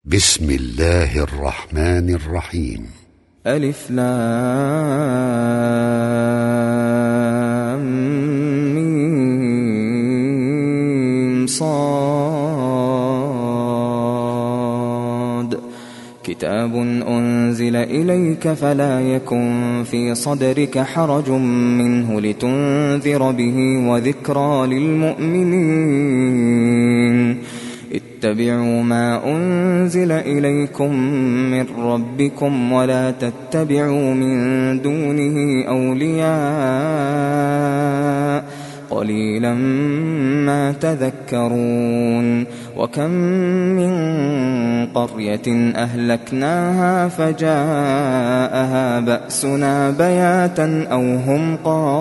بسم الله الرحمن الرحيم. ألف لام ميم صاد. كتاب أنزل إليك فلا يكن في صدرك حرج منه لتنذر به وذكرى للمؤمنين. اتبعوا ما أنزل إليكم من ربكم ولا تتبعوا من دونه أولياء قليلا ما تذكرون. وكم من قرية أهلكناها فجاءها بأسنا بياتا أو هم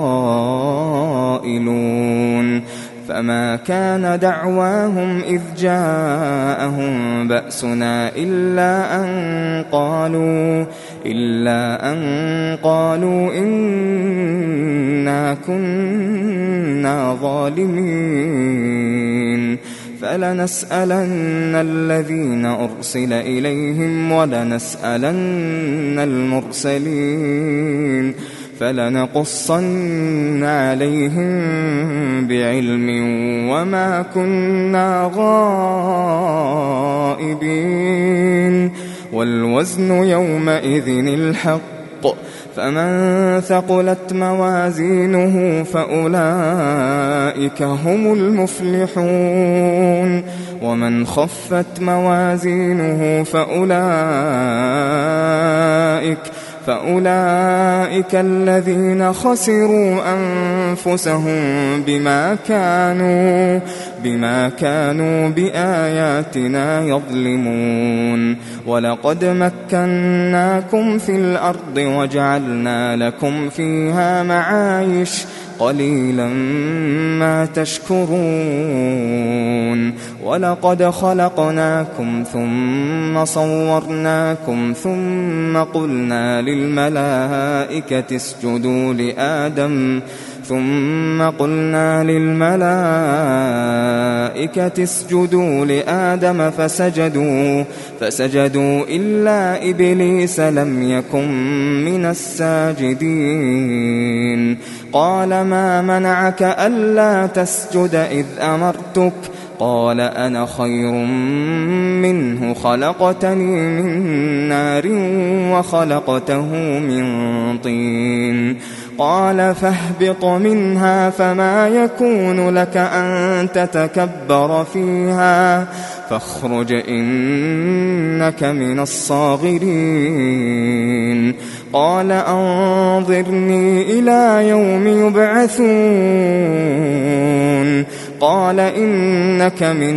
قائلون. فما كان دعواهم إذ جاءهم بأسنا إلا أن قالوا إنا كنا ظالمين. فلنسألن الذين أرسل إليهم ولنسألن المرسلين فلنقصن عليهم بعلم وما كنا غائبين. والوزن يومئذ الحق. فمن ثقلت موازينه فأولئك هم المفلحون. ومن خفت موازينه فأولئك الذين خسروا أنفسهم بما كانوا بآياتنا يظلمون. ولقد مكناكم في الأرض وجعلنا لكم فيها معايش قليلا ما تشكرون. ولقد خلقناكم ثم صورناكم ثم قلنا للملائكة اسجدوا لآدم فسجدوا إلا إبليس لم يكن من الساجدين. قال ما منعك ألا تسجد إذ أمرتك؟ قال أنا خير منه خلقتني من نار وخلقته من طين. قال فاهبط منها فما يكون لك أن تتكبر فيها فاخرج إنك من الصاغرين. قال أنظرني إلى يوم يبعثون. قال إنك من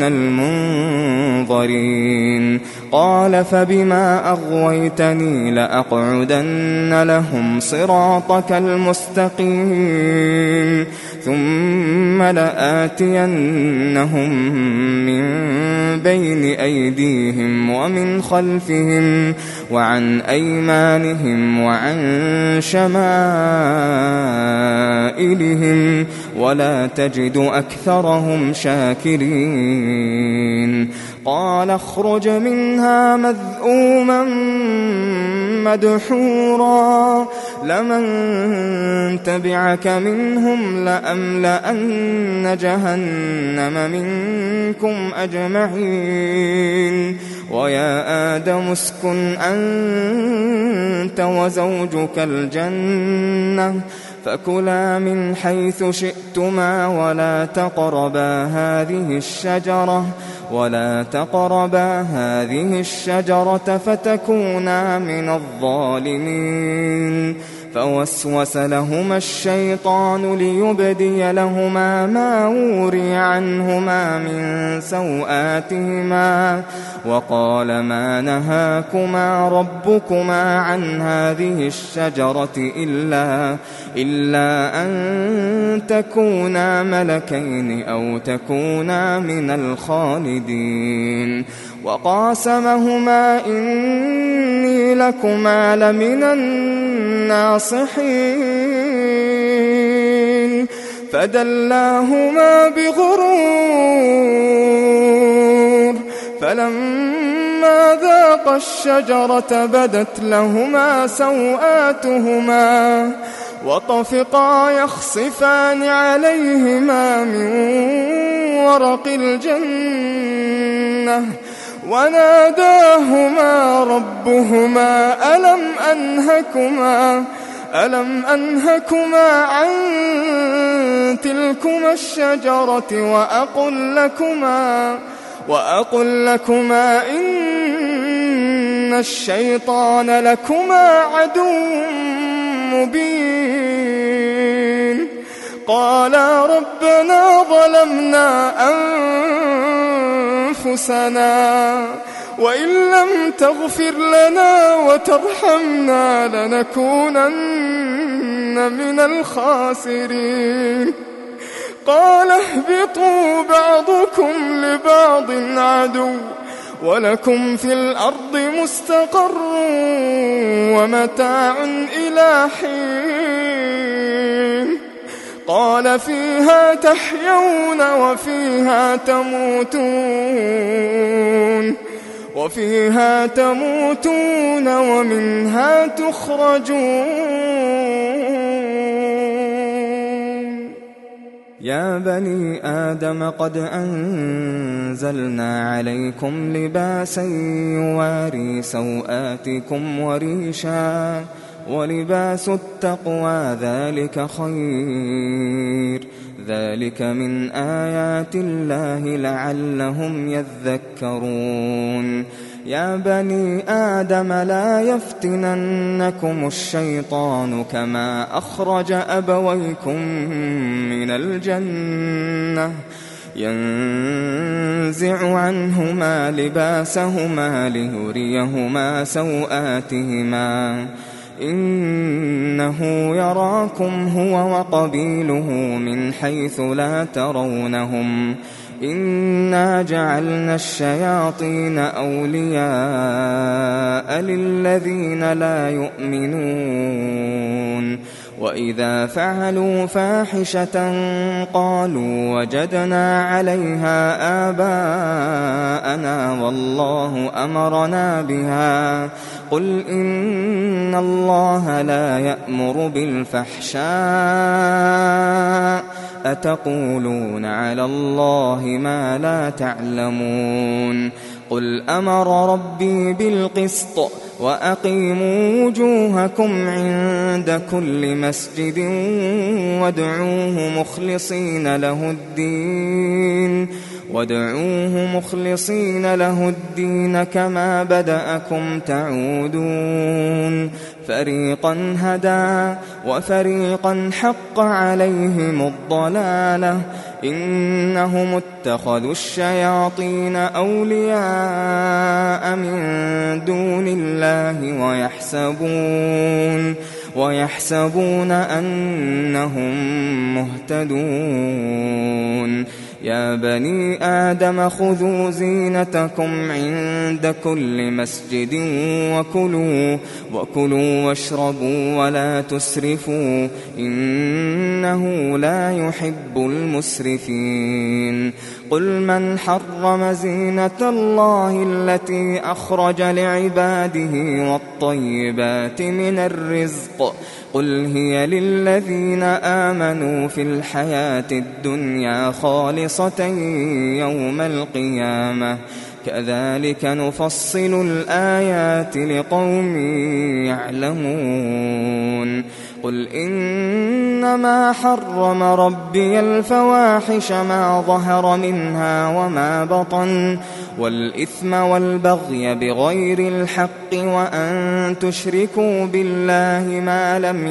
المنظرين. قال فبما أغويتني لأقعدن لهم صراطك المستقيم ثم لآتينهم من بين أيديهم ومن خلفهم وعن أيمانهم وعن شمائلهم ولا تجد أكثرهم شاكرين. قال اخرج منها مذءوما مدحورا لمن تبعك منهم لأملأن جهنم منكم أجمعين. ويا آدم اسكن أنت وزوجك الجنة فكلا من حيث شئتما ولا تقربا هذه الشجرة فتكونا من الظالمين. فوسوس لهما الشيطان ليبدي لهما ما وري عنهما من سوآتهما وقال ما نهاكما ربكما عن هذه الشجرة إلا أن تكونا ملكين أو تكونا من الخالدين. وقاسمهما إني لكما لمن الناصحين. فدلاهما بغرور فلما فلما ذاقا الشجرة بدت لهما سوآتهما وطفقا يخصفان عليهما من ورق الجنة وناداهما ربهما ألم أنهكما عن تلكما الشجرة وأقل لكما إن الشيطان لكما عدو مبين قالا ربنا ظلمنا أنفسنا وإن لم تغفر لنا وترحمنا لنكونن من الخاسرين قال اهبطوا بعضكم لبعض عدو ولكم في الأرض مستقر ومتاع إلى حين قال فيها تحيون وفيها تموتون ومنها تخرجون يا بني آدم قد أنزلنا عليكم لباسا يواري سوآتكم وريشا ولباس التقوى ذلك خير ذلك من آيات الله لعلهم يذكرون يا بني آدم لا يفتننكم الشيطان كما أخرج أبويكم من الجنة ينزع عنهما لباسهما ليريهما سوآتهما إنه يراكم هو وقبيله من حيث لا ترونهم إنا جعلنا الشياطين أولياء للذين لا يؤمنون وإذا فعلوا فاحشة قالوا وجدنا عليها آباءنا والله أمرنا بها قل إن الله لا يأمر بالفحشاء أتقولون على الله ما لا تعلمون قل أمر ربي بالقسط وأقيموا وجوهكم عند كل مسجد وادعوه مخلصين له الدين كما بدأكم تعودون فريقا هدى وفريقا حق عليهم الضلالة إنهم اتخذوا الشياطين أولياء من دون الله ويحسبون أنهم مهتدون يا بني آدم خذوا زينتكم عند كل مسجد وكلوا واشربوا ولا تسرفوا إنه لا يحب المسرفين قل من حرم زينة الله التي أخرج لعباده والطيبات من الرزق قل هي للذين آمنوا في الحياة الدنيا خالصة يوم القيامة كذلك نفصل الآيات لقوم يعلمون قل إنما حرم ربي الفواحش ما ظهر منها وما بطن والإثم والبغي بغير الحق وأن تشركوا بالله ما لم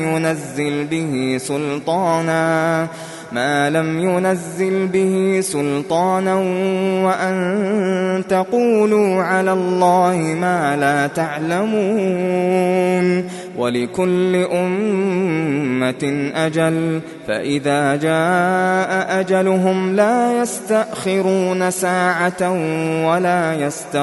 ينزل به سلطانا وأن تقولوا على الله ما لا تعلمون ولكل أمة أجل فإذا جاء أجلهم لا يستأخرون ساعة ولا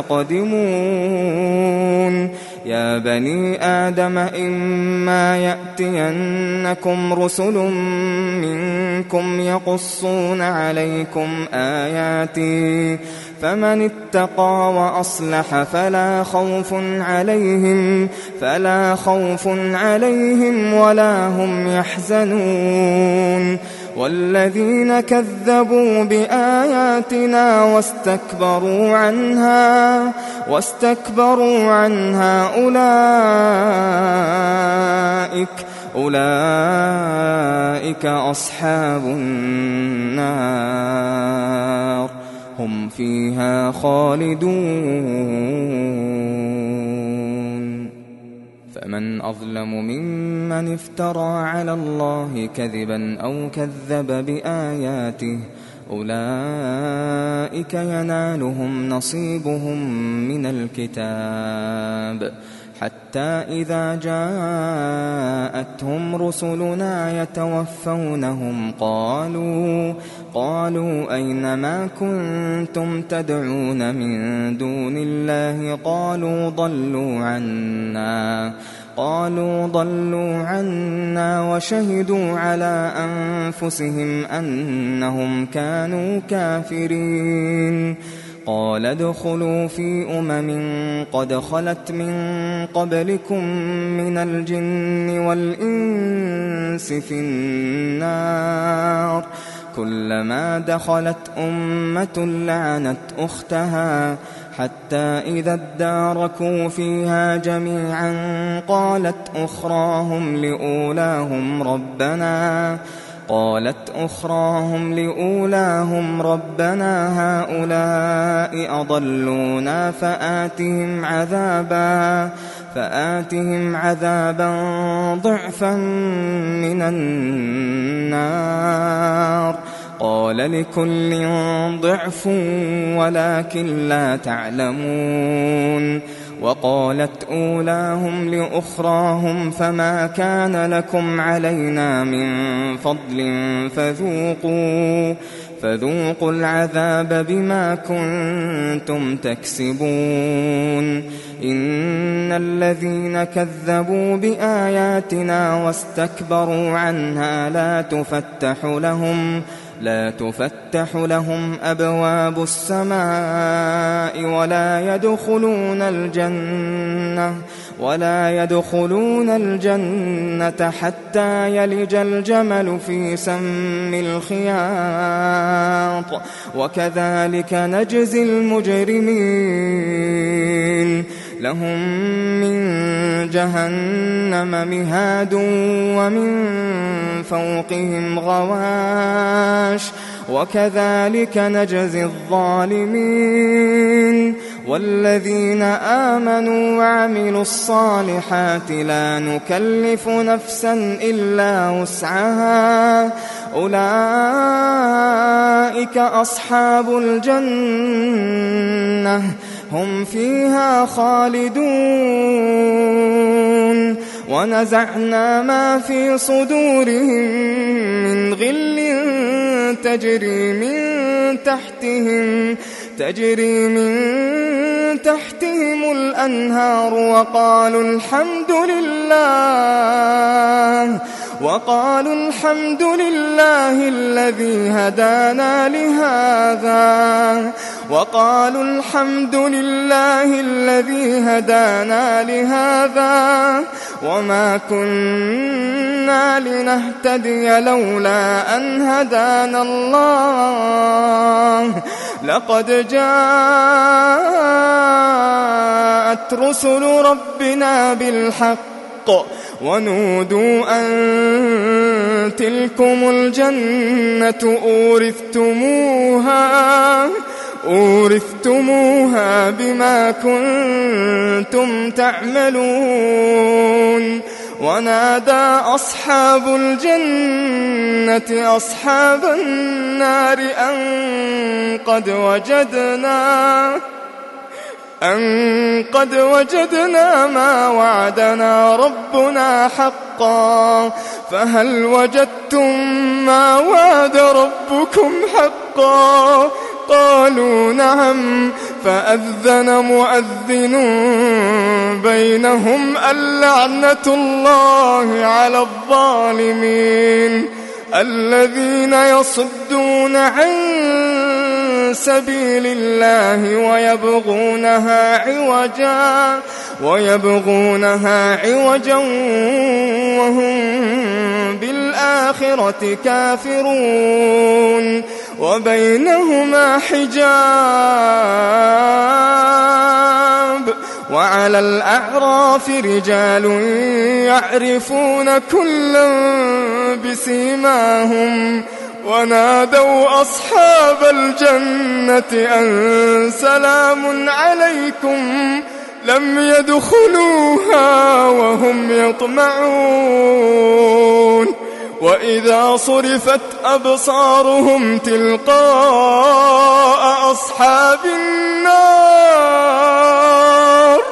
يستقدمون يا بني آدم إما يأتينكم رسل منكم يقصون عليكم آياتي فمن اتقى وأصلح فلا خوف عليهم ولا هم يحزنون. والذين كذبوا بآياتنا واستكبروا عنها أولئك أصحاب النار هم فيها خالدون. فمن أظلم ممن افترى على الله كذبا أو كذب بآياته أولئك ينالهم نصيبهم من الكتاب حتى إذا جاءتهم رسلنا يتوفونهم قالوا أين ما كنتم تدعون من دون الله قالوا ضلوا عنا وشهدوا على أنفسهم أنهم كانوا كافرين. قال ادخلوا في قد خلت من قبلكم من الجن والإنس في النار كلما دخلت أمة لعنت أختها حتى إذا اداركوا فيها جميعا قالت أخراهم لأولاهم ربنا هؤلاء أضلونا فآتهم عذابا ضعفا من النار. قال لكل ضعف ولكن لا تعلمون. وقالت أولاهم لأخراهم فما كان لكم علينا من فضل فذوقوا العذاب بما كنتم تكسبون. إن الذين كذبوا بآياتنا واستكبروا عنها لا تفتح لهم أبواب السماء ولا يدخلون الجنة حتى يلج الجمل في سم الخياط وكذلك نجزي المجرمين. لهم من جهنم مهاد ومن فوقهم غواش وكذلك نجزي الظالمين. والذين آمنوا وعملوا الصالحات لا نكلف نفسا إلا وسعها أولئك أصحاب الجنة هم فيها خالدون. ونزعنا ما في صدورهم من غل تجري من تحتهم الأنهار وقالوا الحمد لله الذي هدانا لهذا وما كنا لنهتدي لولا أن هدانا الله لقد جاءت رسل ربنا بالحق ونودوا أن تلكم الجنة أورثتموها بما كنتم تعملون. ونادى أصحاب الجنة أصحاب النار أن قد وجدنا ما وعدنا ربنا حقا فهل وجدتم ما وعد ربكم حقا؟ قالوا نعم. فأذن مؤذن بينهم اللعنة الله على الظالمين الذين يصدون عن سبيل الله ويبغونها عوجا وهم بالآخرة كافرون وبينهما حجاب وعلى الأعراف رجال يعرفون كلا بسيماهم ونادوا أصحاب الجنة أن سلام عليكم لم يدخلوها وهم يطمعون وإذا صرفت أبصارهم تلقاء أصحاب النار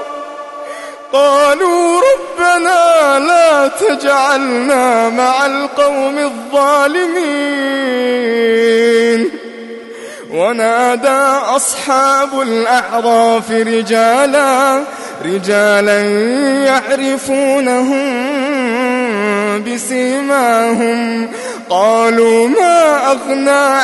قالوا ربنا لا تجعلنا مع القوم الظالمين ونادى أصحاب الأعراف رجالا يعرفونهم بسيماهم قالوا ما أغنى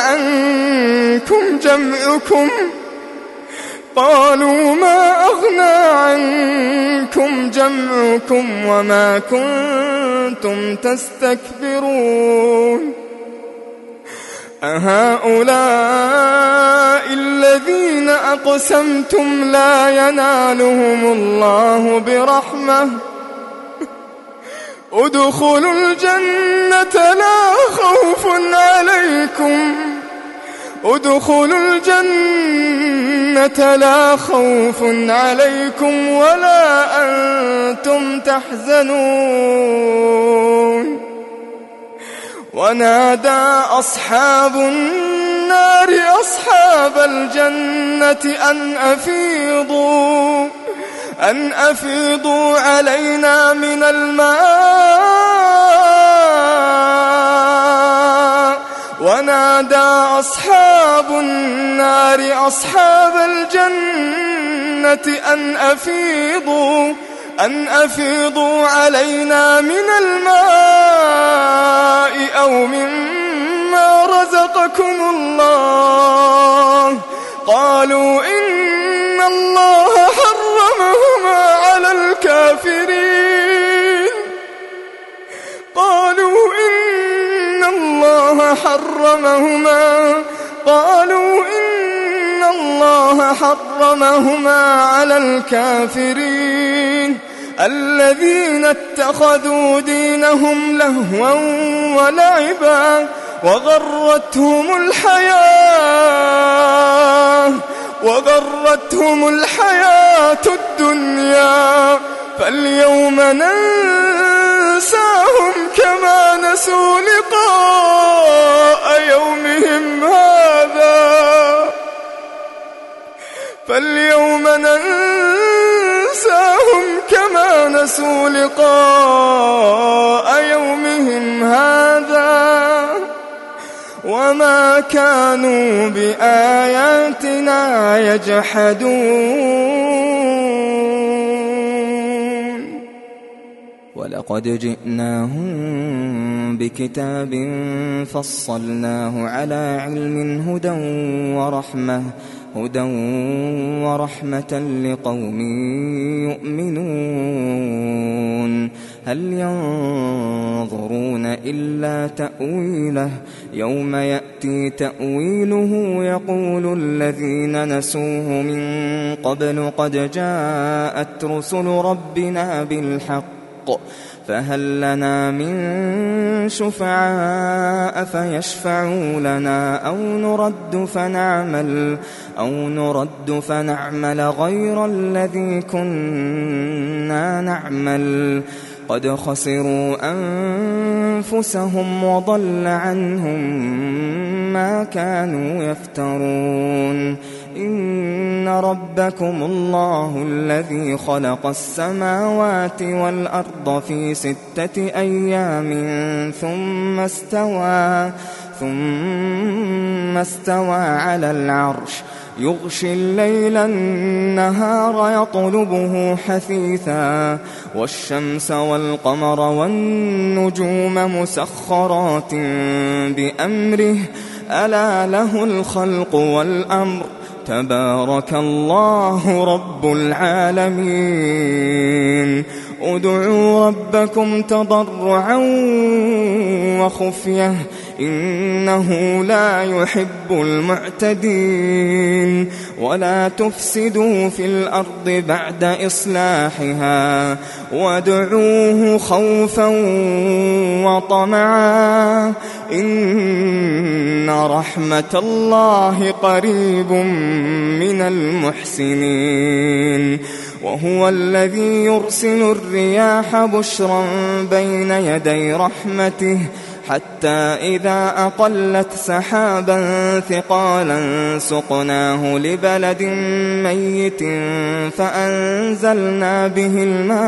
عنكم جمعكم وما كنتم تستكبرون أهؤلاء الذين أقسمتم لا ينالهم الله برحمة ادخلوا الجنة لا خوف عليكم ولا أنتم تحزنون ونادى أصحاب النار أصحاب الجنة أن أفيضوا علينا من الماء ونادى أصحاب النار أصحاب الجنة أن أفيضوا علينا من الماء أو مما رزقكم الله قالوا إن الله حرمهما على الكافرين الذين اتخذوا دينهم لهوا ولعبا وغرتهم الحياة الدنيا فاليوم ننساهم كما نسوا لقاء يومهم هذا وما كانوا بآياتنا يجحدون ولقد جئناهم بكتاب فصلناه على علم هدى ورحمة لقوم يؤمنون هل ينظرون إلا تأويله يوم يأتي تأويله يقول الذين نسوه من قبل قد جاءت رسل ربنا بالحق فهل لنا من شفعاء فيشفعوا لنا أو نرد فنعمل غير الذي كنا نعمل قد خسروا أنفسهم وضل عنهم ما كانوا يفترون إن ربكم الله الذي خلق السماوات والأرض في 6 أيام ثم استوى على العرش يغشي الليل النهار يطلبه حثيثا والشمس والقمر والنجوم مسخرات بأمره ألا له الخلق والأمر تبارك الله رب العالمين ادعوا ربكم تضرعا وخفية إنه لا يحب المعتدين ولا تفسدوا في الأرض بعد إصلاحها وادعوه خوفا وطمعا إن رحمة الله قريب من المحسنين وهو الذي يرسل الرياح بشرا بين يدي رحمته حتى إذا أقلت سحابا ثقالا سقناه لبلد ميت فأنزلنا به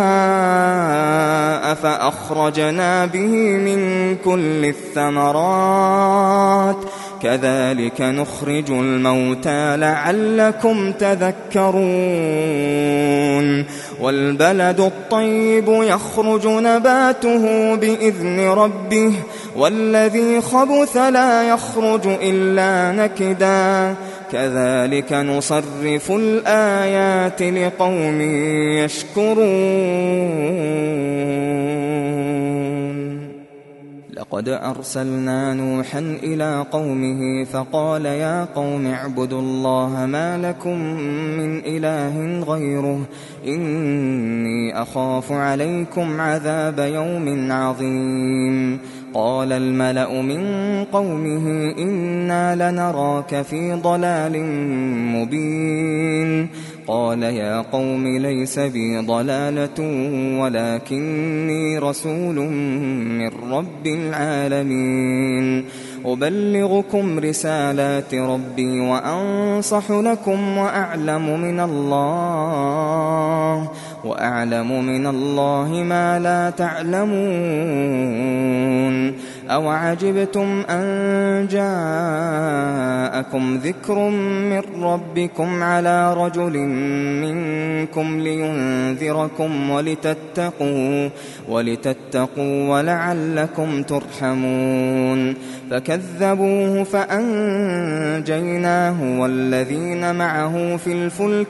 الماء فأخرجنا به من كل الثمرات كذلك نخرج الموتى لعلكم تذكرون والبلد الطيب يخرج نباته بإذن ربه والذي خبث لا يخرج إلا نكدا كذلك نصرف الآيات لقوم يشكرون لقد أرسلنا نوحا إلى قومه فقال يا قوم اعبدوا الله ما لكم من إله غيره إني أخاف عليكم عذاب يوم عظيم قال الملأ من قومه إنا لنراك في ضلال مبين قال يا قوم ليس بي ضلالة ولكني رسول من رب العالمين أبلغكم رسالات ربي وأنصح لكم وأعلم من الله ما لا تعلمون أوعجبتم أن جاءكم ذكر من ربكم على رجل منكم لينذركم ولتتقوا ولعلكم ترحمون فكذبوه فأنجيناه والذين معه في الفلك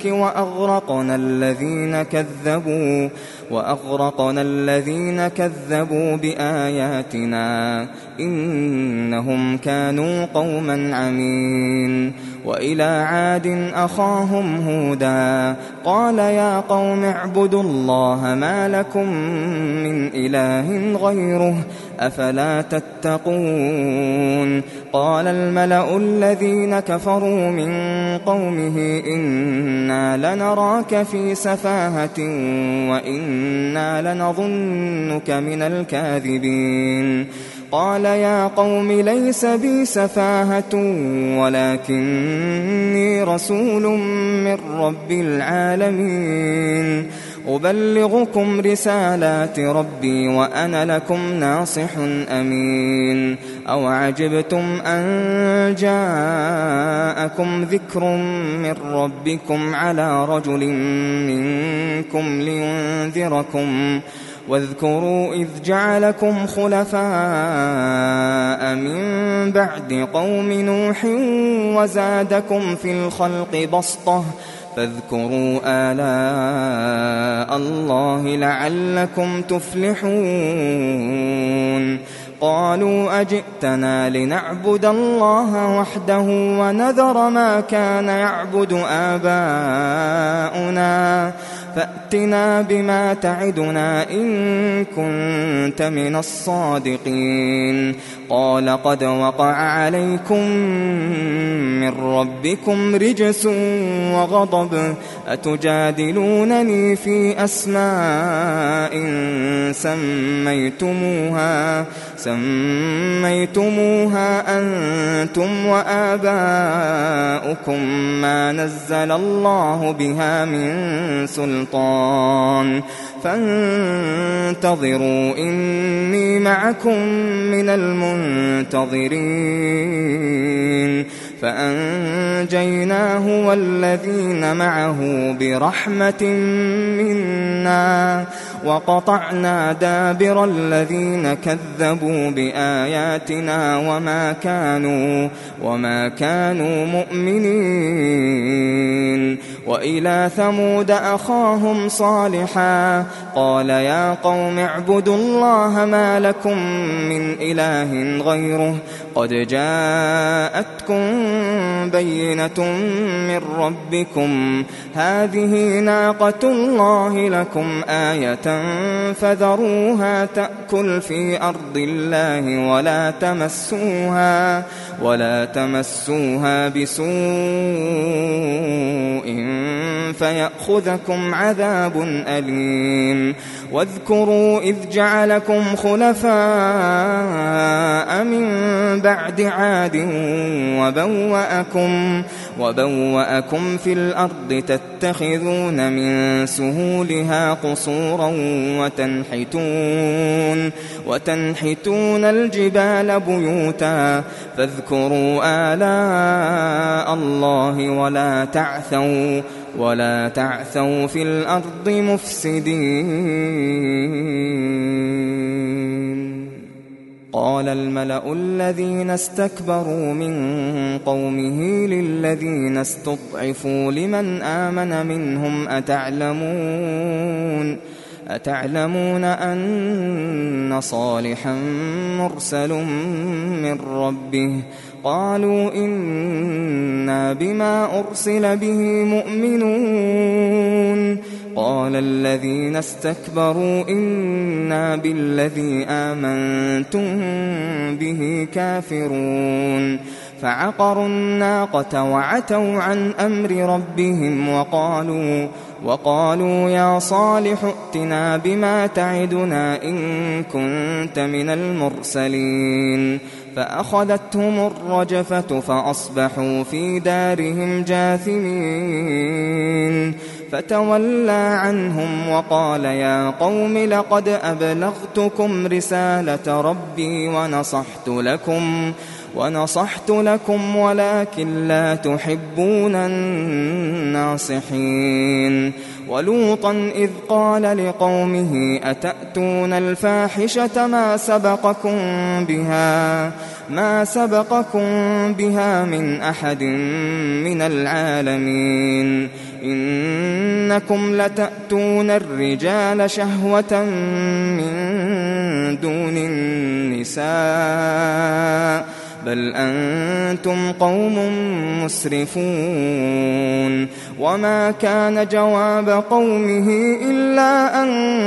وأغرقنا الذين كذبوا بآياتنا إنهم كانوا قوما عمين وإلى عاد أخاهم هودا قال يا قوم اعبدوا الله ما لكم من إله غيره أفلا تتقون قال الملأ الذين كفروا من قومه إنا لنراك في سفاهة وإنا لنظنك من الكاذبين قال يا قوم ليس بي سفاهة ولكني رسول من رب العالمين أبلغكم رسالات ربي وأنا لكم ناصح أمين أوعجبتم أن جاءكم ذكر من ربكم على رجل منكم لينذركم واذكروا إذ جعلكم خلفاء من بعد قوم نوح وزادكم في الخلق بسطة فاذكروا آلاء الله لعلكم تفلحون قالوا أجئتنا لنعبد الله وحده ونذر ما كان يعبد آباؤنا فأتنا بما تعدنا إن كنت من الصادقين قال قد وقع عليكم من ربكم رجس وغضب أتجادلونني في أسماء سميتموها أنتم وآباؤكم ما نزل الله بها من سلطان فانتظروا إني معكم من المنتظرين فأنجيناه والذين معه برحمة منا وقطعنا دابر الذين كذبوا بآياتنا وما كانوا مؤمنين. وإلى ثمود أخاهم صالحا قال يا قوم اعبدوا الله ما لكم من إله غيره قد جاءتكم بينة من ربكم هذه ناقة الله لكم آية فذروها تأكل في أرض الله ولا تمسوها بسوء فيأخذكم عذاب أليم. واذكروا إذ جعلكم خلفاء من بعد عاد وبوأكم في الأرض تتخذون من سهولها قصورا وتنحتون الجبال بيوتا فاذكروا آلاء الله ولا تعثوا في الأرض مفسدين. قال الملأ الذين استكبروا من قومه للذين استضعفوا لمن آمن منهم أتعلمون أن صالحا مرسل من ربه قالوا إنا بما أرسل به مؤمنون. قال الذين استكبروا إنا بالذي آمنتم به كافرون. فعقروا الناقة وعتوا عن أمر ربهم وقالوا يا صالح ائتنا بما تعدنا إن كنت من المرسلين. فأخذتهم الرجفة فأصبحوا في دارهم جاثمين. فتولى عنهم وقال يا قوم لقد أبلغتكم رسالة ربي ونصحت لكم ولكن لا تحبون الناصحين. ولوطا إذ قال لقومه أتأتون الفاحشة ما سبقكم بها من أحد من العالمين إنكم لتأتون الرجال شهوة من دون النساء بل أنتم قوم مسرفون. وما كان جواب قومه إلا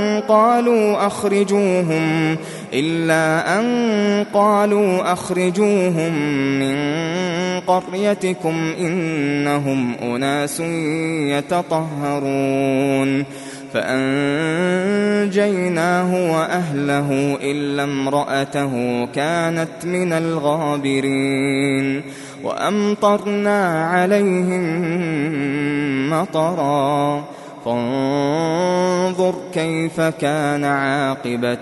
أن قالوا أخرجوهم من قريتكم إنهم أناس يتطهرون. فأنجيناه وأهله إلا امرأته كانت من الغابرين. وأمطرنا عليهم مطرا فانظر كيف كان عاقبة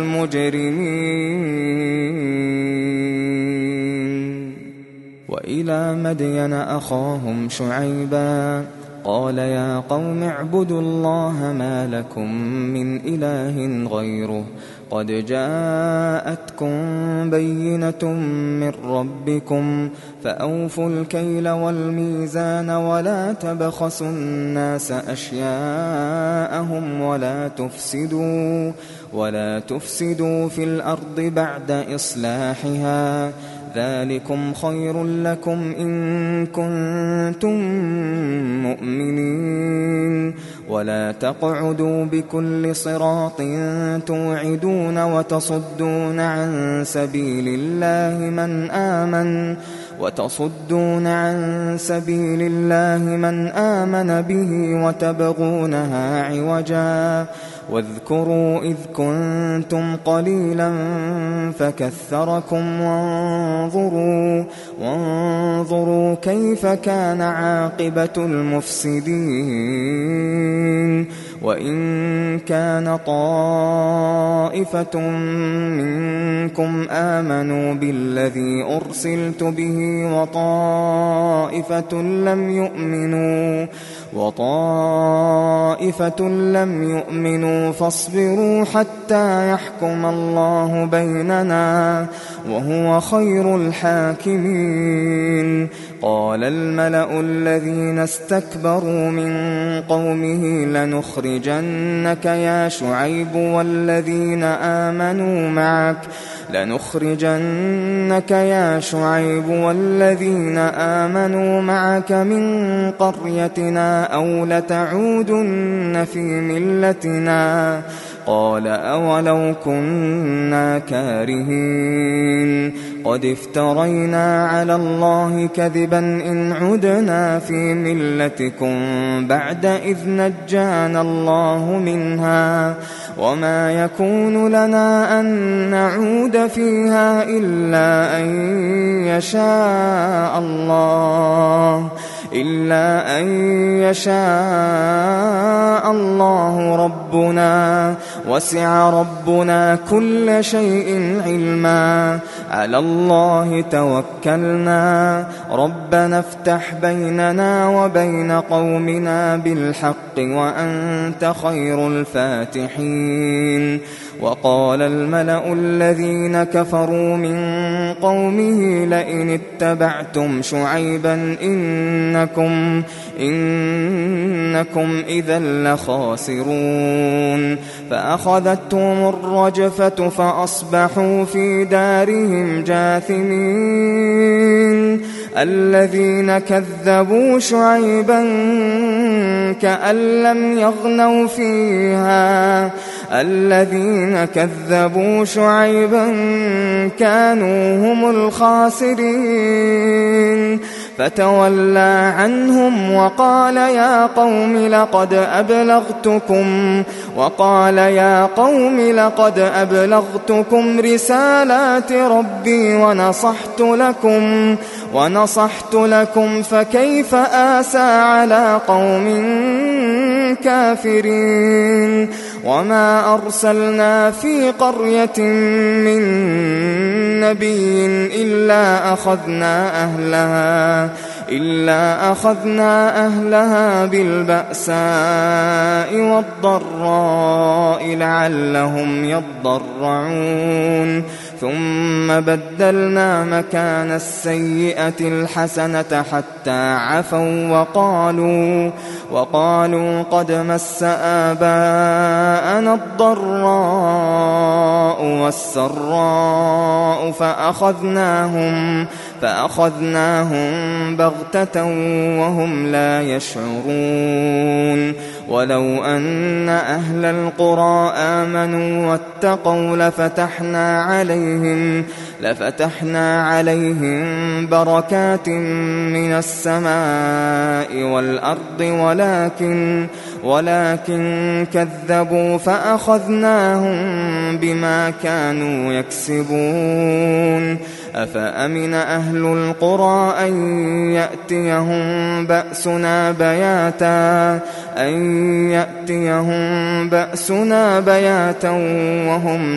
المجرمين. وإلى مدين أخاهم شعيبا قال يا قوم اعبدوا الله ما لكم من إله غيره قد جاءتكم بينة من ربكم فأوفوا الكيل والميزان ولا تبخسوا الناس أشياءهم ولا تفسدوا في الأرض بعد إصلاحها ذلكم خير لكم إن كنتم مؤمنين. ولا تقعدوا بكل صراط توعدون وتصدون عن سبيل الله من آمن به وتبغونها عوجا. واذكروا إذ كنتم قليلا فكثركم وانظروا كيف كان عاقبة المفسدين. وإن كان طائفة منكم آمنوا بالذي أرسلت به وطائفة لم يؤمنوا فاصبروا حتى يحكم الله بيننا وهو خير الحاكمين. قال الملأ الذين استكبروا من قومه لنخرجنك يا شعيب والذين آمنوا معك من قريتنا أو لتعودن في ملتنا. قال أولو كنا كارهين قد افترينا على الله كذبا إن عدنا في ملتكم بعد إذ نجانا الله منها وما يكون لنا أن نعود فيها إلا أن يشاء الله ربنا وسع ربنا كل شيء علما على الله توكلنا ربنا افتح بيننا وبين قومنا بالحق وأنت خير الفاتحين. وقال الملأ الذين كفروا من قومه لئن اتبعتم شعيبا إنكم إذا لخاسرون. فأخذتهم الرجفة فأصبحوا في دارهم جاثمين. الذين كذبوا شعيبا كأن لم يغنوا فيها الذين كذبوا شعيبا كانوا هم الخاسرين. فتولى عنهم وقال يا قوم لقد أبلغتكم رسالات ربي ونصحت لكم فكيف آسى على قوم كافرين. وما أرسلنا في قرية من نبي إلا أخذنا أهلها بالبأساء والضراء لعلهم يضرعون. ثم بدلنا مكان السيئة الحسنة حتى عفوا وقالوا قد مس آباءنا الضراء والسراء فأخذناهم بغتة وهم لا يشعرون. ولو أن أهل القرى آمنوا واتقوا لفتحنا عليهم بركات من السماء والأرض ولكن كذبوا فأخذناهم بما كانوا يكسبون. أفأمن أهل القرى أن يأتيهم بأسنا بياتا وهم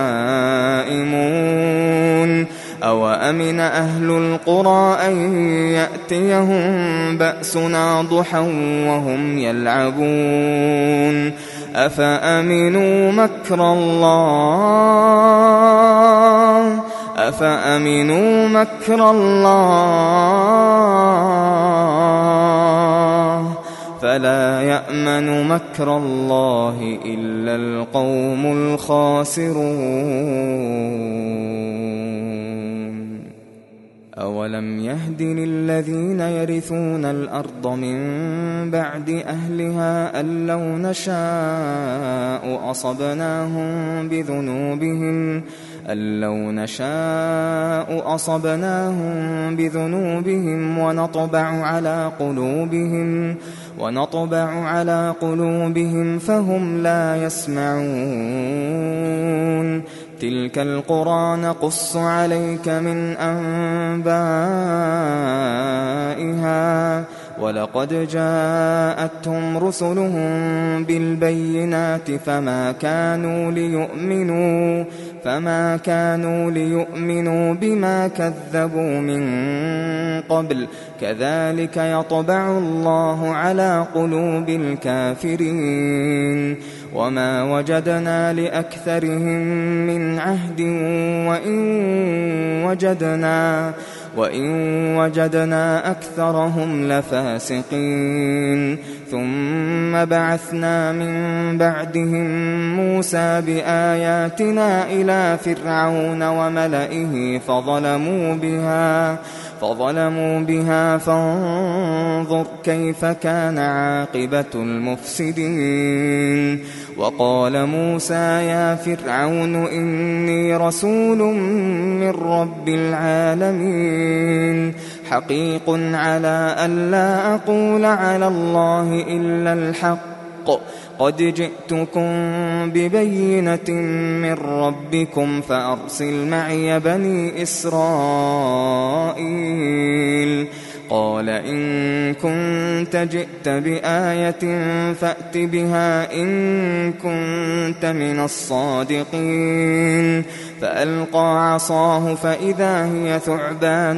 نائمون. أوأمن أهل القرى أن يأتيهم بأسنا ضحى وهم يلعبون. أفأمنوا مكر الله فلا يأمن مكر الله إلا القوم الخاسرون. أولم يهد للذين يرثون الأرض من بعد أهلها أن لو نشاء أصبناهم بذنوبهم ونطبع على قلوبهم فهم لا يسمعون. تلك القرى نقص عليك من أنبائها ولقد جاءتهم رسلهم بالبينات فما كانوا ليؤمنوا بما كذبوا من قبل كذلك يطبع الله على قلوب الكافرين وما وجدنا لأكثرهم من عهد وإن وجدنا أكثرهم لفاسقين ثم بعثنا من بعدهم موسى بآياتنا إلى فرعون وملئه فظلموا بها فانظر كيف كان عاقبة المفسدين وقال موسى يا فرعون إني رسول من رب العالمين حقيق على ألا أقول على الله إلا الحق قد جئتكم ببينة من ربكم فأرسل معي بني إسرائيل قال إن كنت جئت بآية فأت بها إن كنت من الصادقين فألقى عصاه فإذا هي ثعبان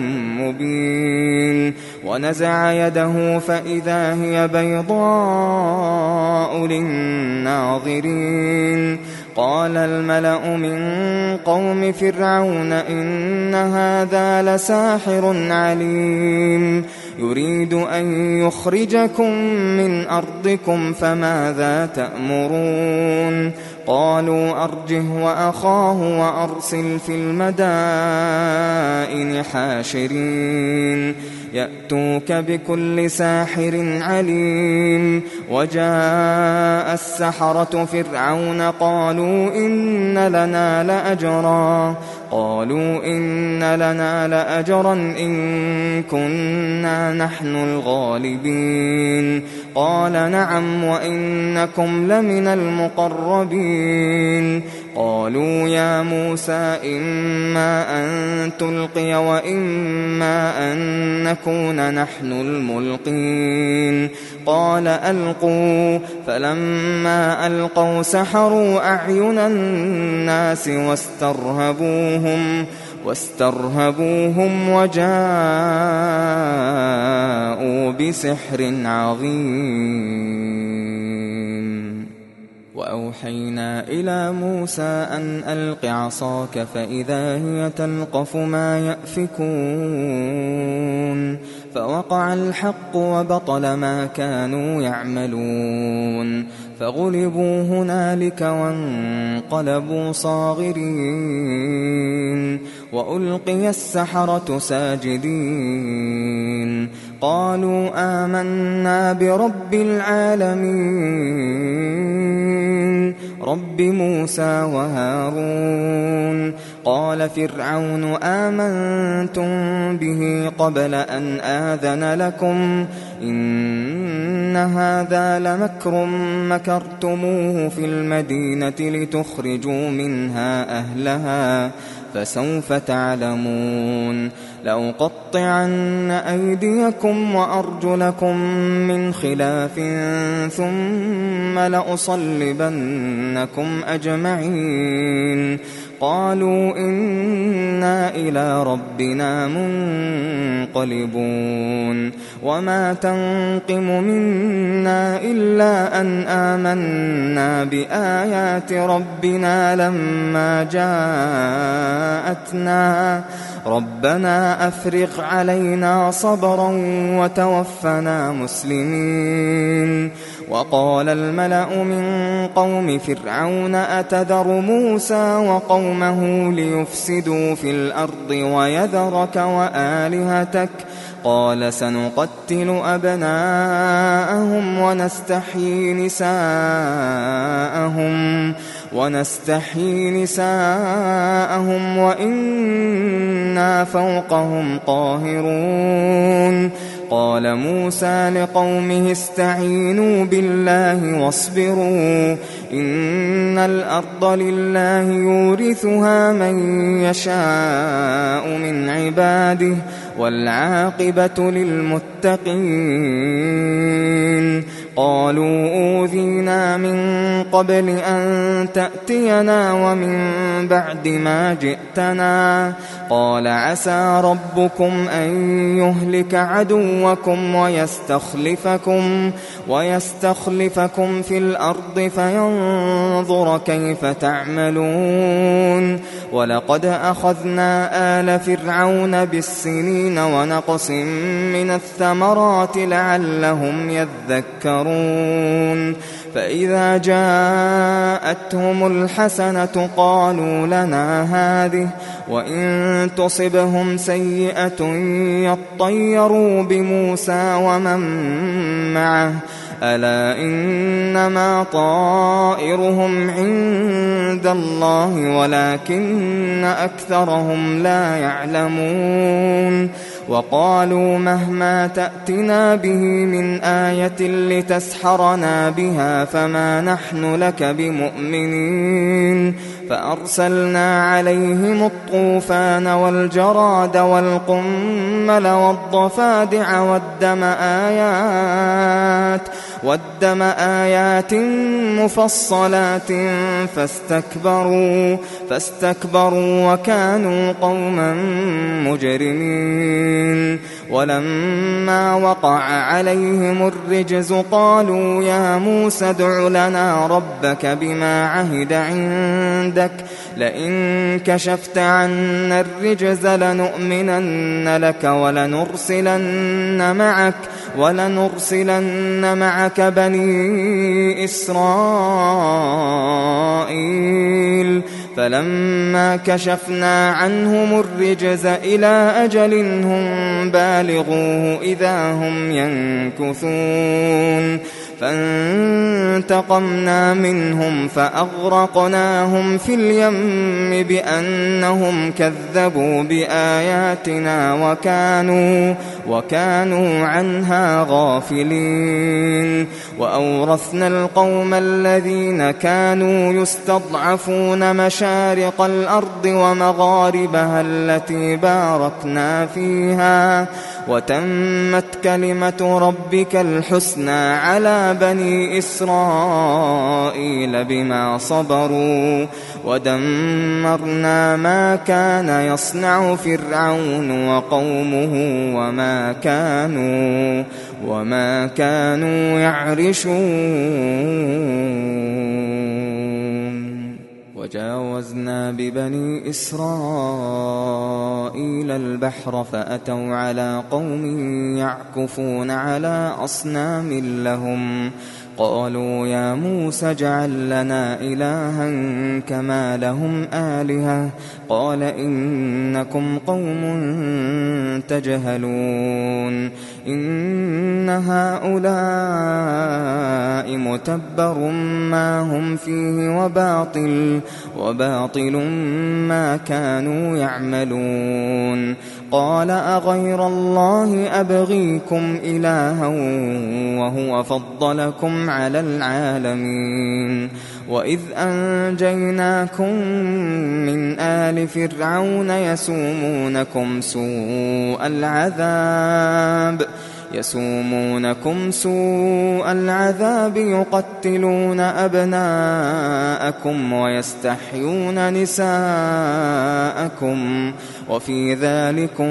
مبين ونزع يده فإذا هي بيضاء للناظرين قال الملأ من قوم فرعون إن هذا لساحر عليم يريد أن يخرجكم من أرضكم فماذا تأمرون قالوا أرجه وأخاه وأرسل في المدائن حاشرين يأتوك بكل ساحر عليم وجاء السحرة فرعون قالوا إن لنا لأجرا إن كنا نحن الغالبين قال نعم وإنكم لمن المقربين قالوا يا موسى إما أن تلقي وإما أن نكون نحن الملقين قال ألقوا فلما ألقوا سحروا أعين الناس واسترهبوهم وجاءوا بسحر عظيم وأوحينا إلى موسى أن ألق عصاك فإذا هي تلقف ما يأفكون فوقع الحق وبطل ما كانوا يعملون فغلبوا هنالك وانقلبوا صاغرين وألقي السحرة ساجدين قالوا آمنا برب العالمين رب موسى وهارون قال فرعون آمنتم به قبل أن آذن لكم إن هذا لمكر مكرتموه في المدينة لتخرجوا منها أهلها فسوف تعلمون لأقطعن أيديكم وأرجلكم من خلاف ثم لأصلبنكم أجمعين قالوا إنا إلى ربنا منقلبون وما تنقم منا إلا أن آمنا بآيات ربنا لما جاءتنا ربنا أفرغ علينا صبرا وتوفنا مسلمين وقال الملأ من قوم فرعون أتذر موسى وقومه ليفسدوا في الأرض ويذرك وآلهتك قال سنقتل أبناءهم ونستحيي نساءهم وإنا فوقهم قاهرون قال موسى لقومه استعينوا بالله واصبروا إن الأرض لله يورثها من يشاء من عباده والعاقبة للمتقين قالوا أوذينا من قبل أن تأتينا ومن بعد ما جئتنا قال عسى ربكم أن يهلك عدوكم ويستخلفكم في الأرض فينظر كيف تعملون ولقد أخذنا آل فرعون بالسنين ونقص من الثمرات لعلهم يذكرون فإذا جاءتهم الحسنة قالوا لنا هذه وإن تصبهم سيئة يطيروا بموسى ومن معه ألا إنما طائرهم عند الله ولكن أكثرهم لا يعلمون وقالوا مهما تأتنا به من آية لتسحرنا بها فما نحن لك بمؤمنين فأرسلنا عليهم الطوفان والجراد والقمل والضفادع والدم آيات مفصلات فاستكبروا وكانوا قوما مجرمين ولما وقع عليهم الرجز قالوا يا موسى ادع لنا ربك بما عهد عندك لئن كشفت عنا الرجز لنؤمنن لك ولنرسلن معك بني إسرائيل فلما كشفنا عنهم الرجز إلى أجل هم بالغوه إذا هم ينكثون فانتقمنا منهم فأغرقناهم في اليم بأنهم كذبوا بآياتنا وكانوا عنها غافلين وأورثنا القوم الذين كانوا يستضعفون مشارق الأرض ومغاربها التي باركنا فيها وتمت كلمة ربك الحسنى على بني إسرائيل بما صبروا ودمرنا ما كان يصنع فرعون وقومه وما كانوا يعرشون وجاوزنا ببني إسرائيل البحر فأتوا على قوم يعكفون على أصنام لهم قالوا يا موسى اجعل لنا إلها كما لهم آلهة قال إنكم قوم تجهلون إن هؤلاء متبر ما هم فيه وباطل ما كانوا يعملون قال أغير الله أبغيكم إلها وهو فضلكم على العالمين وإذ أنجيناكم من آل فرعون يسومونكم سوء العذاب يقتلون أبناءكم ويستحيون نساءكم وفي ذلكم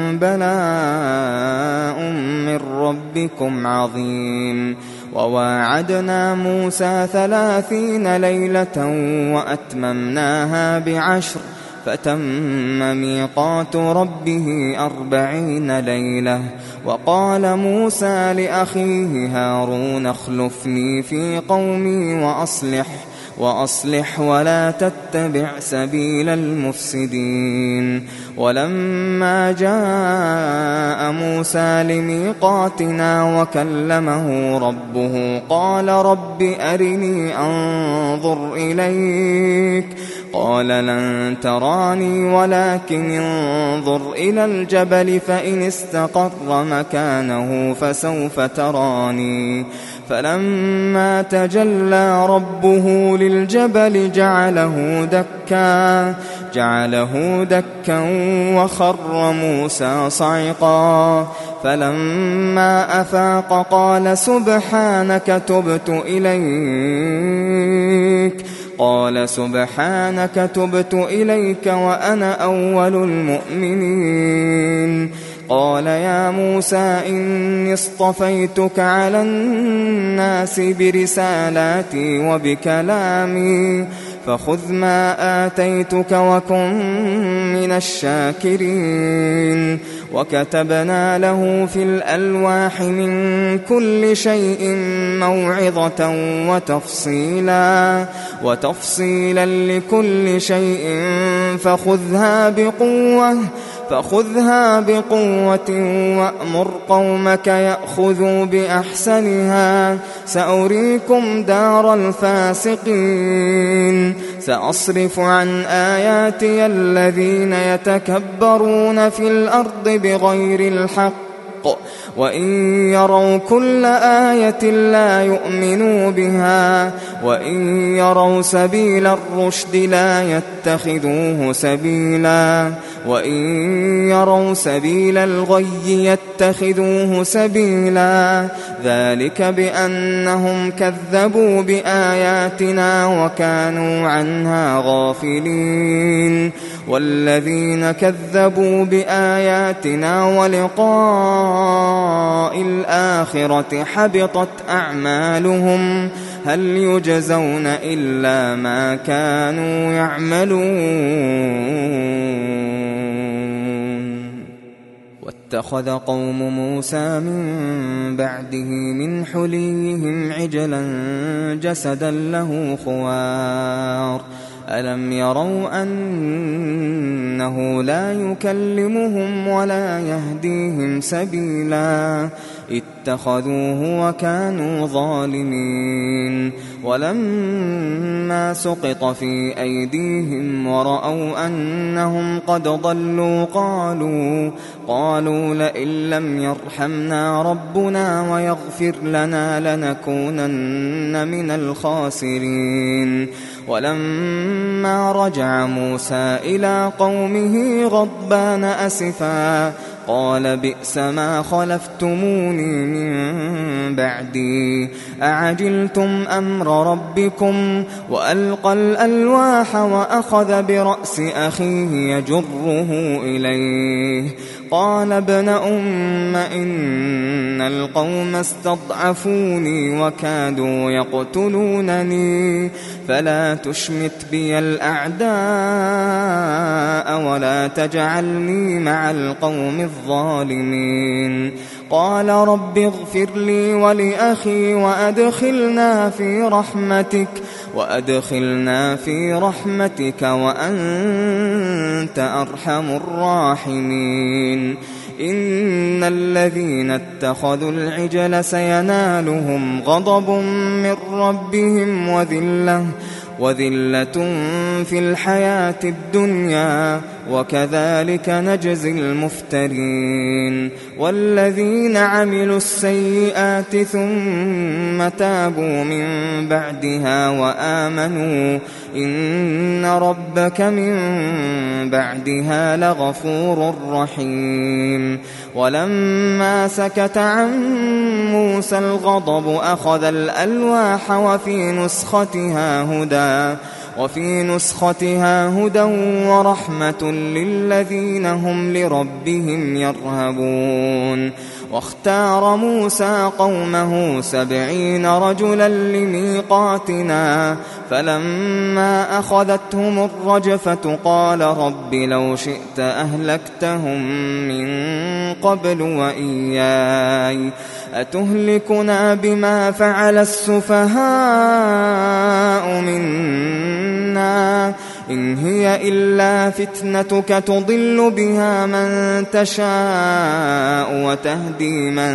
بلاء من ربكم عظيم وواعدنا موسى 30 ليلة وأتممناها ب10 فتم ميقات ربه 40 ليلة وقال موسى لأخيه هارون اخلفني في قومي وأصلح ولا تتبع سبيل المفسدين. ولما جاء موسى لميقاتنا وكلمه ربه قال رب أرني أنظر إليك قال لن تراني ولكن انظر إلى الجبل فإن استقر مكانه فسوف تراني. فلما تجلى ربه للجبل جعله دكا وخر موسى صعقا. فلما أفاق قال سبحانك تبت إليك وأنا أول المؤمنين. قال يا موسى إني اصطفيتك على الناس برسالاتي وبكلامي فخذ ما آتيتك وكن من الشاكرين. وكتبنا له في الألواح من كل شيء موعظة وتفصيلا لكل شيء فخذها بقوة وأمر قومك يأخذوا بأحسنها سأريكم دار الفاسقين. سأصرف عن آياتي الذين يتكبرون في الأرض بغير الحق وإن يروا كل آية لا يؤمنوا بها وإن يروا سبيل الرشد لا يتخذوه سبيلا وإن يروا سبيل الغي يتخذوه سبيلا. ذلك بأنهم كذبوا بآياتنا وكانوا عنها غافلين. والذين كذبوا بآياتنا ولقاء الآخرة حبطت أعمالهم هل يجزون إلا ما كانوا يعملون. واتخذ قوم موسى من بعده من حليهم عجلا جسدا له خوار ألم يروا أنه لا يكلمهم ولا يهديهم سبيلا اتخذوه وكانوا ظالمين. ولما سقط في أيديهم ورأوا أنهم قد ضلوا قالوا لئن لم يرحمنا ربنا ويغفر لنا لنكونن من الخاسرين. ولما رجع موسى إلى قومه غضبان أسفا قال بئس ما خلفتموني من بعدي أعجلتم أمر ربكم وألقى الألواح وأخذ برأس أخيه يجره إليه قال ابن أم إن القوم استضعفوني وكادوا يقتلونني فلا تشمت بي الأعداء ولا تجعلني مع القوم الظالمين. قال رب اغفر لي ولأخي وأدخلنا في رحمتك وأنت أرحم الراحمين. إن الذين اتخذوا العجل سينالهم غضب من ربهم وذلة في الحياة الدنيا وكذلك نجزي المفترين. والذين عملوا السيئات ثم تابوا من بعدها وآمنوا إن ربك من بعدها لغفور رحيم. ولما سكت عن موسى الغضب أخذ الألواح وفي نسختها هدى ورحمة للذين هم لربهم يرهبون. واختار موسى قومه 70 رجلا لميقاتنا فلما أخذتهم الرجفة قال رب لو شئت أهلكتهم من قبل وإياي أتهلكنا بما فعل السفهاء منا إن هي إلا فتنتك تضل بها من تشاء وتهدي من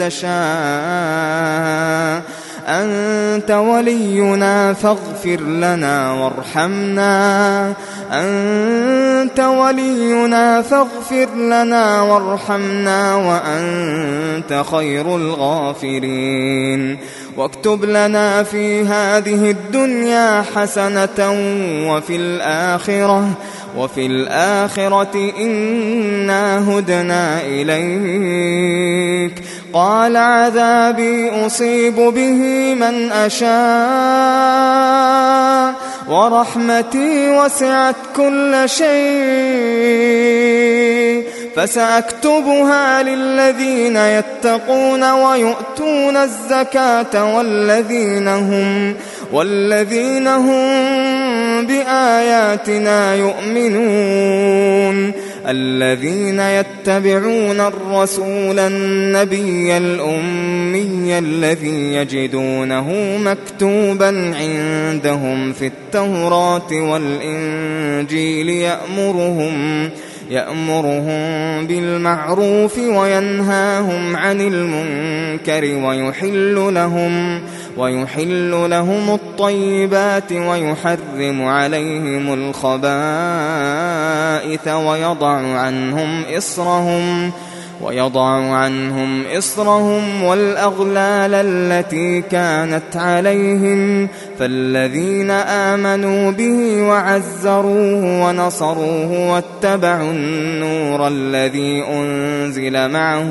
تشاء أنت ولينا فاغفر لنا وارحمنا أنت ولينا فاغفر لنا وارحمنا وأنت خير الغافرين واكتب لنا في هذه الدنيا حسنة وفي الآخرة إنا هدنا إليك قال عذابي أصيب به من أشاء ورحمتي وسعت كل شيء فسأكتبها للذين يتقون ويؤتون الزكاة والذين هم بآياتنا يؤمنون الذين يتبعون الرسول النبي الأمي الذي يجدونه مكتوبا عندهم في التوراة والإنجيل يأمرهم بالمعروف وينهاهم عن المنكر ويحل لهم الطيبات ويحرم عليهم الخبائث ويضع عنهم إصرهم والأغلال التي كانت عليهم فالذين آمنوا به وعزروه ونصروه واتبعوا النور الذي أنزل معه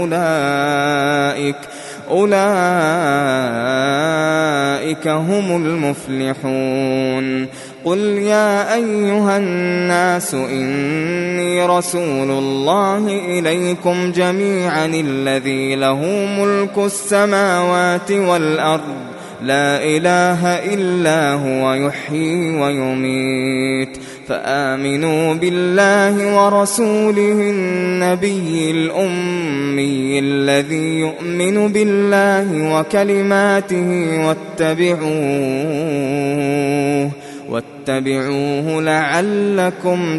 أولئك هم المفلحون قل يا أيها الناس إني رسول الله إليكم جميعا الذي له ملك السماوات والأرض لا إله إلا هو يحيي ويميت فآمنوا بالله ورسوله النبي الأمي الذي يؤمن بالله وكلماته واتبعوه لعلكم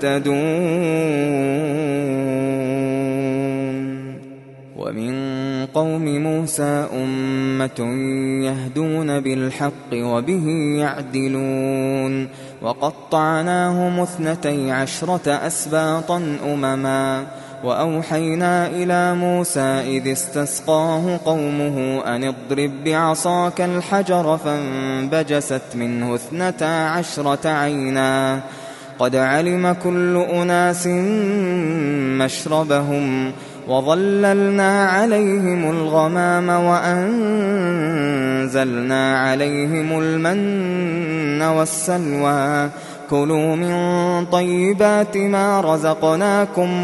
تهتدون ومن قوم موسى أمة يهدون بالحق وبه يعدلون وقطعناهم 12 أسباطا أمما وأوحينا إلى موسى إذ استسقاه قومه أن اضرب بعصاك الحجر فانبجست منه 12 عينا قد علم كل أناس مشربهم وظللنا عليهم الغمام وأنزلنا عليهم المن والسلوى كلوا من طيبات ما رزقناكم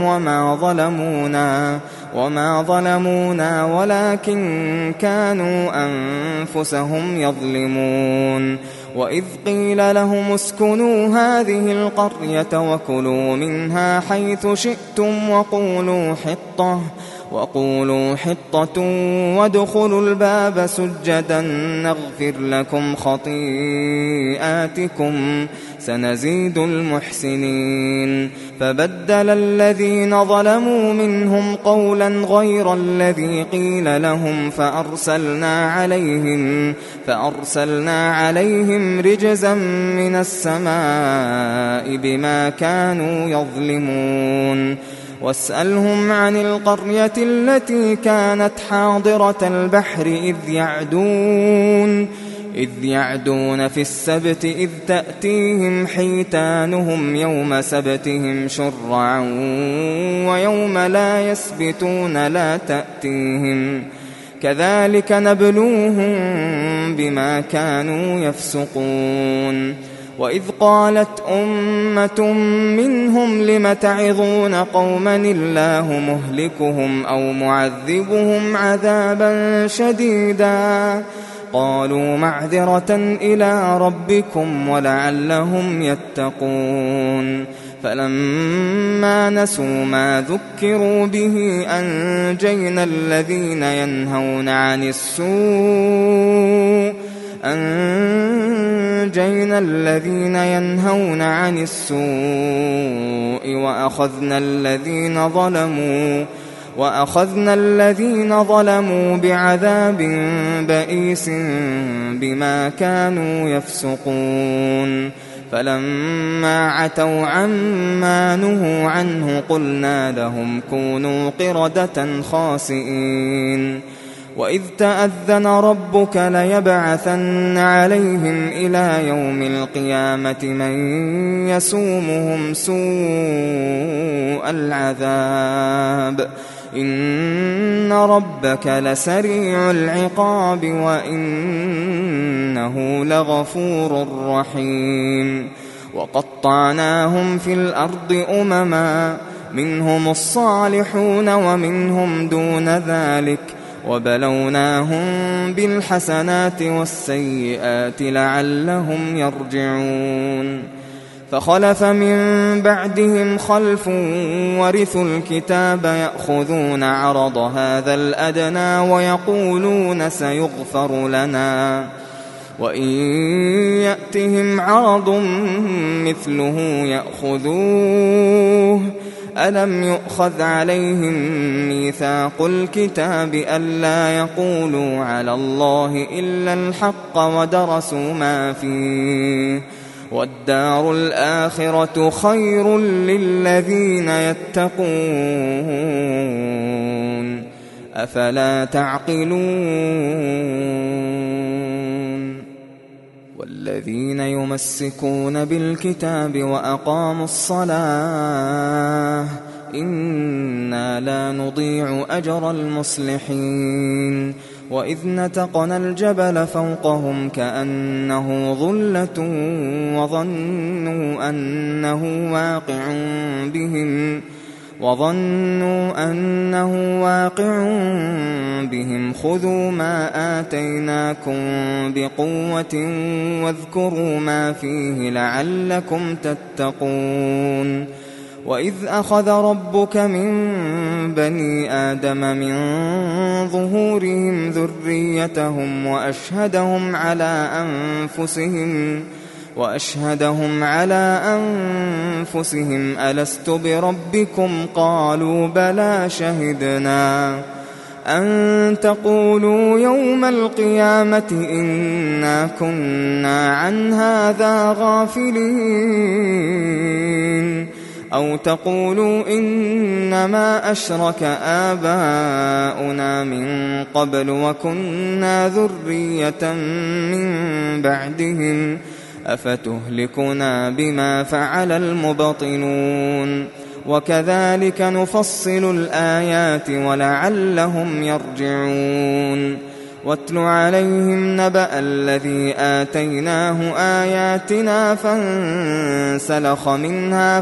وما ظلمونا ولكن كانوا أنفسهم يظلمون وإذ قيل لهم اسكنوا هذه القرية وكلوا منها حيث شئتم وقولوا حطة وادخلوا الباب سجدا نغفر لكم خطيئاتكم سنزيد المحسنين فبدل الذين ظلموا منهم قولا غير الذي قيل لهم فأرسلنا عليهم رجزا من السماء بما كانوا يظلمون واسألهم عن القرية التي كانت حاضرة البحر إذ يعدون في السبت إذ تأتيهم حيتانهم يوم سبتهم شرعا ويوم لا يسبتون لا تأتيهم كذلك نبلوهم بما كانوا يفسقون وإذ قالت أمة منهم لم تعظون قوما الله مهلكهم أو معذبهم عذابا شديدا قالوا معذرة إلى ربكم ولعلهم يتقون فلما نسوا ما ذكروا به أنجينا الذين ينهون عن السوء أنجينا الذين ينهون عن السوء وأخذنا الذين ظلموا بعذاب بئيس بما كانوا يفسقون فلما عتوا عما نهوا عنه قلنا لهم كونوا قردة خاسئين وإذ تأذن ربك ليبعثن عليهم إلى يوم القيامة من يسومهم سوء العذاب إن ربك لسريع العقاب وإنه لغفور رحيم وقطعناهم في الأرض أمما منهم الصالحون ومنهم دون ذلك وبلوناهم بالحسنات والسيئات لعلهم يرجعون فخلف من بعدهم خلف ورثوا الكتاب يأخذون عرض هذا الأدنى ويقولون سيغفر لنا وإن يأتهم عرض مثله يأخذوه ألم يؤخذ عليهم ميثاق الكتاب ألا يقولوا على الله إلا الحق ودرسوا ما فيه والدار الآخرة خير للذين يتقون أفلا تعقلون والذين يمسكون بالكتاب وأقاموا الصلاة إنا لا نضيع أجر المصلحين وإذ نتقنا الجبل فوقهم كأنه ظلة وظنوا أنه واقع بهم خذوا ما آتيناكم بقوة واذكروا ما فيه لعلكم تتقون وإذ أخذ ربك من بني آدم من ظهورهم ذريتهم وأشهدهم على أنفسهم ألست بربكم قالوا بلى شهدنا أن تقولوا يوم القيامة إنا كنا عن هذا غافلين أو تقولوا إنما أشرك آباؤنا من قبل وكنا ذرية من بعدهم أفتهلكنا بما فعل المبطلون وكذلك نفصل الآيات ولعلهم يرجعون واتل عليهم نبأ الذي آتيناه آياتنا فانسلخ منها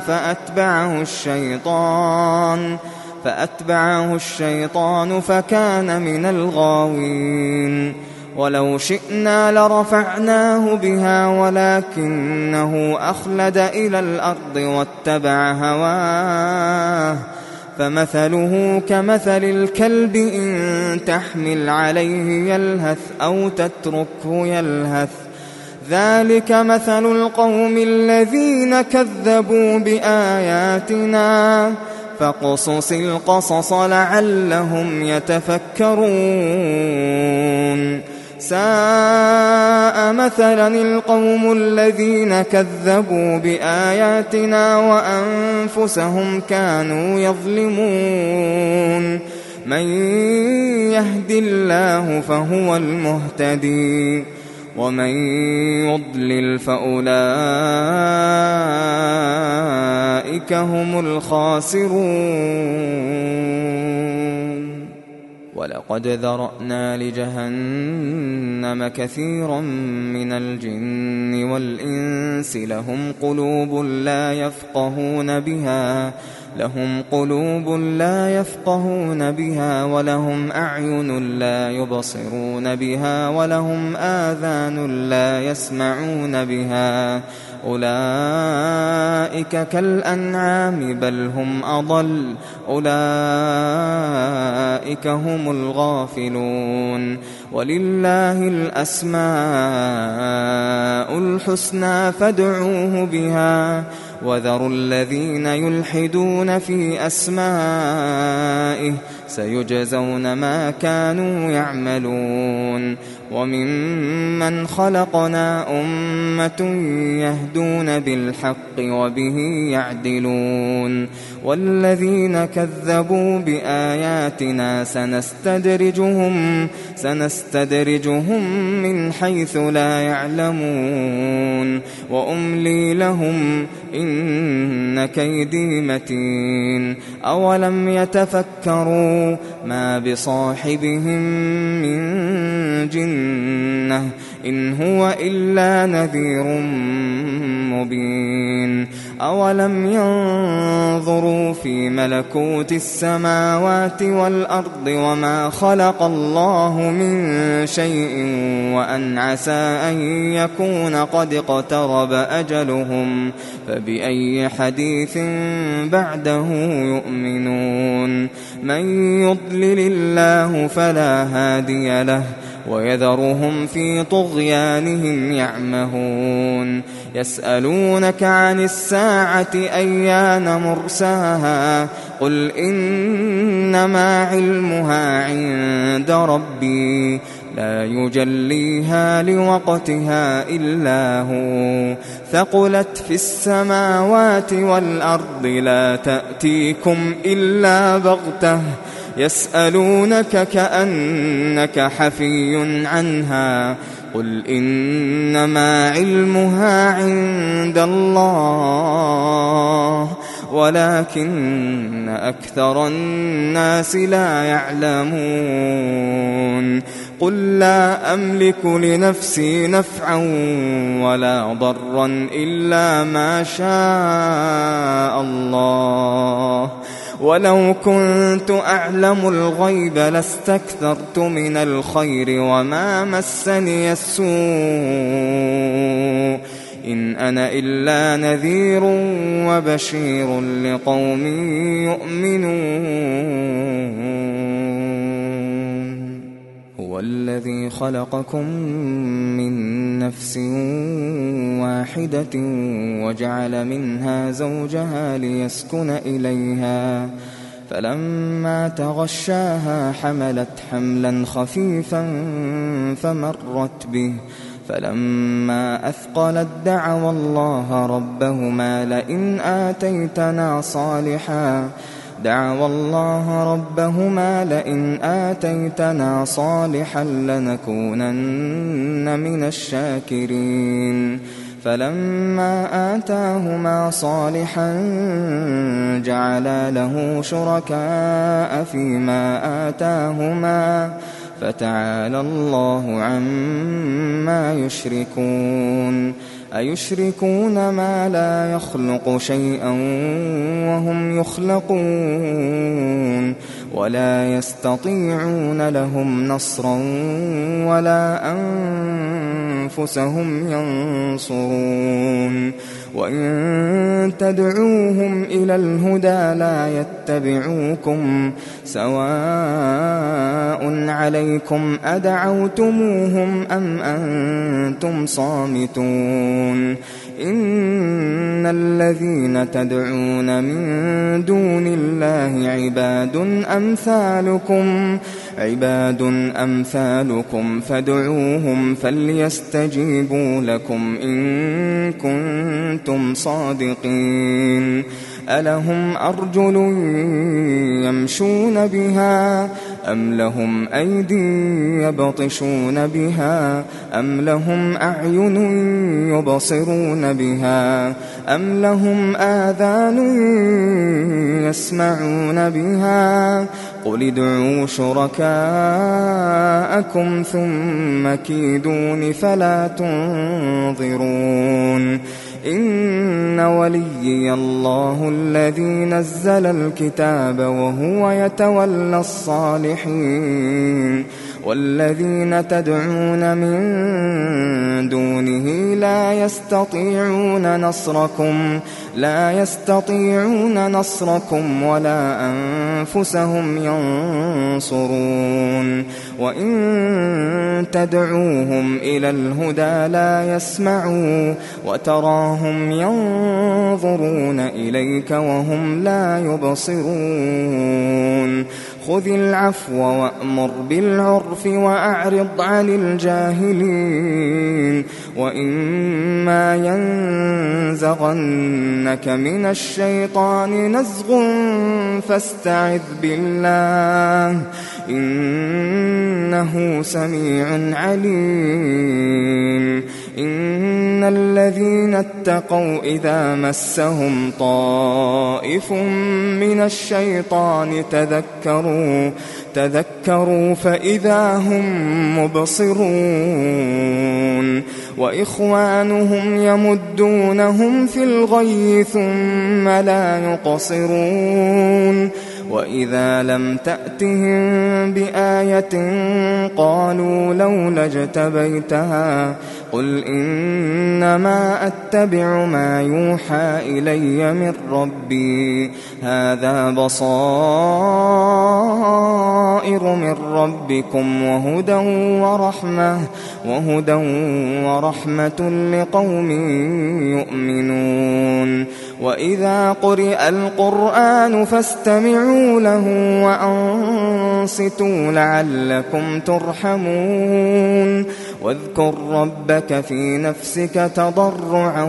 فأتبعه الشيطان فكان من الغاوين ولو شئنا لرفعناه بها ولكنه أخلد إلى الأرض واتبع هواه فمثله كمثل الكلب إن تحمل عليه يلهث أو تتركه يلهث ذلك مثل القوم الذين كذبوا بآياتنا فاقصص القصص لعلهم يتفكرون ساء مثلا القوم الذين كذبوا بآياتنا وأنفسهم كانوا يظلمون من يهد الله فهو المهتدي ومن يضلل فأولئك هم الخاسرون ولقد ذرأنا لجهنم كثيرا من الجن والإنس لهم قلوب لا يفقهون بها ولهم أعين لا يبصرون بها ولهم آذان لا يسمعون بها أولئك كالأنعام بل هم أضل أولئك هم الغافلون ولله الأسماء الحسنى فادعوه بها وذروا الذين يلحدون في أسمائه سيجزون ما كانوا يعملون وممن خلقنا أمة يهدون بالحق وبه يعدلون والذين كذبوا بآياتنا سنستدرجهم من حيث لا يعلمون وأملي لهم إن كيدي متين أولم يتفكروا ما بصاحبهم من جنة إن هو إلا نذير مبين أولم ينظروا في ملكوت السماوات والأرض وما خلق الله من شيء وأن عسى أن يكون قد اقترب أجلهم فبأي حديث بعده يؤمنون من يضلل الله فلا هادي له ويذرهم في طغيانهم يعمهون يسألونك عن الساعة أيان مرساها قل إنما علمها عند ربي لا يجليها لوقتها إلا هو ثقلت في السماوات والأرض لا تأتيكم إلا بغتة يسألونك كأنك حفي عنها قل إنما علمها عند الله ولكن أكثر الناس لا يعلمون قل لا أملك لنفسي نفعا ولا ضرا إلا ما شاء الله ولو كنت أعلم الغيب لاستكثرت من الخير وما مسني السوء إن أنا إلا نذير وبشير لقوم يؤمنون هو الذي خلقكم من نفس واحدة وجعل منها زوجها ليسكن إليها فلما تغشاها حملت حملا خفيفا فمرت به فلما أثقلت دعوا الله ربهما لئن آتيتنا صالحا لنكونن من الشاكرين فلما آتاهما صالحا جعلا له شركاء فيما آتاهما فتعالى الله عما يشركون أيشركون ما لا يخلق شيئا وهم يخلقون ولا يستطيعون لهم نصرا ولا أنفسهم ينصرون وإن تدعوهم إلى الهدى لا يتبعوكم سواء عليكم أدعوتموهم أم أنتم صامتون إن الذين تدعون من دون الله عباد أمثالكم فادعوهم فليستجيبوا لكم إن كنتم صادقين ألهم أرجل يمشون بها أم لهم أيدي يبطشون بها أم لهم أعين يبصرون بها أم لهم آذان يسمعون بها قل ادعوا شركاءكم ثم كيدون فلا تنظرون إن وليي الله الذي نزل الكتاب وهو يتولى الصالحين والذين تدعون من دونه لا يستطيعون نصركم ولا أنفسهم ينصرون وإن تدعوهم إلى الهدى لا يسمعوا وتراهم ينظرون إليك وهم لا يبصرون خذ العفو وأمر بالعرف وأعرض عن الجاهلين وإما ينزغنك من الشيطان نزغ فاستعذ بالله إنه سميع عليم إن الذين اتقوا إذا مسهم طائف من الشيطان تذكروا فإذا هم مبصرون وإخوانهم يمدونهم في الغي ثم لا يقصرون وإذا لم تأتهم بآية قالوا لولا اجتبيتها قل إنما أتبع ما يوحى إلي من ربي هذا بصائر من ربكم وهدى ورحمة لقوم يؤمنون وإذا قرئ القرآن فاستمعوا له وأنصتوا لعلكم ترحمون واذكر ربك في نفسك تضرعا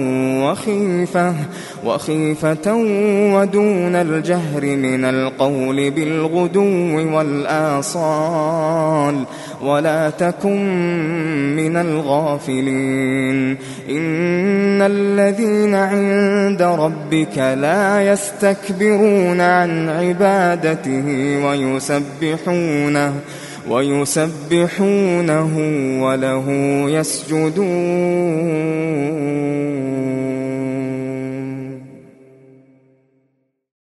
وخيفة ودون الجهر من القول بالغدو والآصال ولا تكن من الغافلين إن الذين عند ربك لا يستكبرون عن عبادته ويسبحونه وله يسجدون